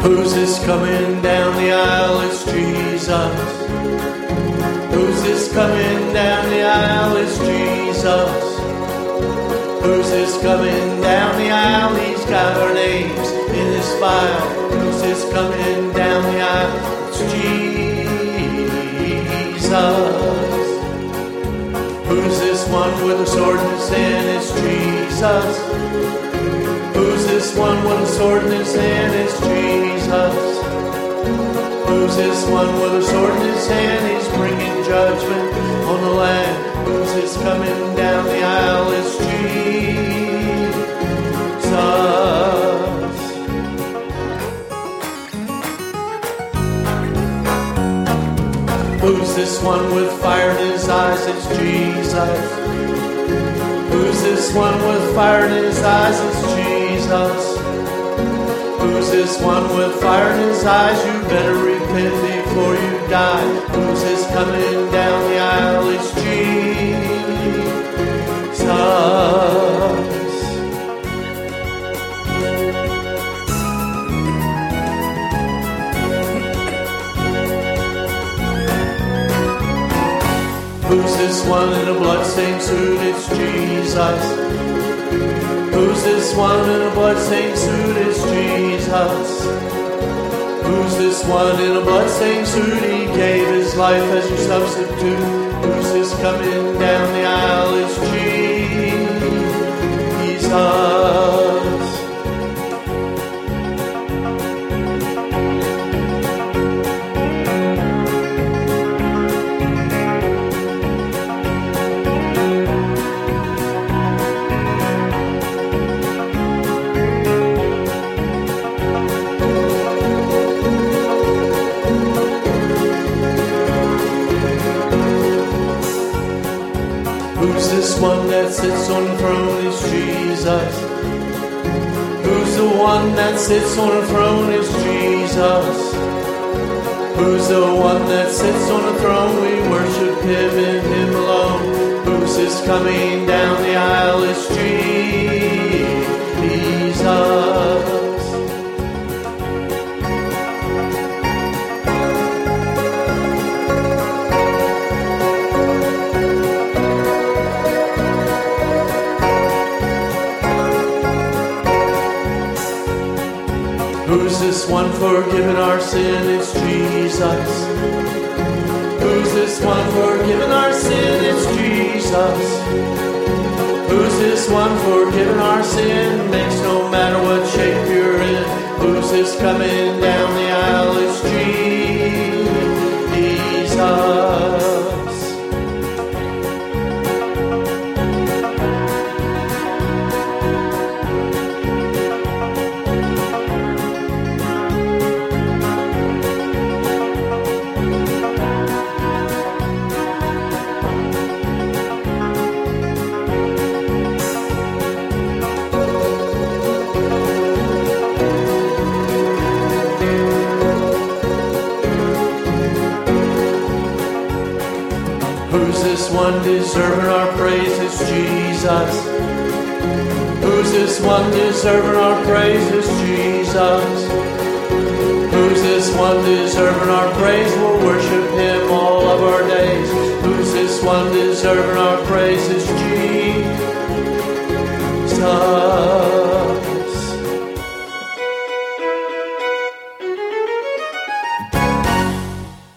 Who's this coming down the aisle? It's Jesus. Who's this coming down the aisle? It's Jesus. Who's this coming down the aisle? He's got our names in his file. Who's this coming down the aisle? It's Jesus. Who's this one with a sword in his hand? It's Jesus. Who's this one with a sword in his hand? It's Jesus. Who's this one with a sword in his hand? He's bringing judgment on the land. Who's this coming down the aisle? It's Jesus. Who's this one with fire in his eyes? It's Jesus. Who's this one with fire in his eyes? It's Jesus. Who's this one with fire in his eyes? You better repent before you die. Who's this coming down the aisle? It's Jesus. Who's this one in a bloodstained suit? It's Jesus. Who's this one in a bloodstained suit? It's Jesus. Who's this one in a bloodstained suit? He gave his life as your substitute. Who's this coming down the aisle? It's Jesus. Who's this one that sits on the throne? It's Jesus. Who's the one that sits on the throne? It's Jesus. Who's the one that sits on the throne? We worship him and him alone. Who's this coming down the aisle? It's Jesus. Who's this one forgiving our sin? It's Jesus. Who's this one forgiving our sin? It's Jesus. Who's this one forgiving our sin? Makes no matter what shape you're in. Who's this coming down the aisle? It's Jesus. Who's this one deserving our praise? It's Jesus. Who's this one deserving our praise? It's Jesus. Who's this one deserving our praise? We'll worship him all of our days. Who's this one deserving our praise? It's Jesus.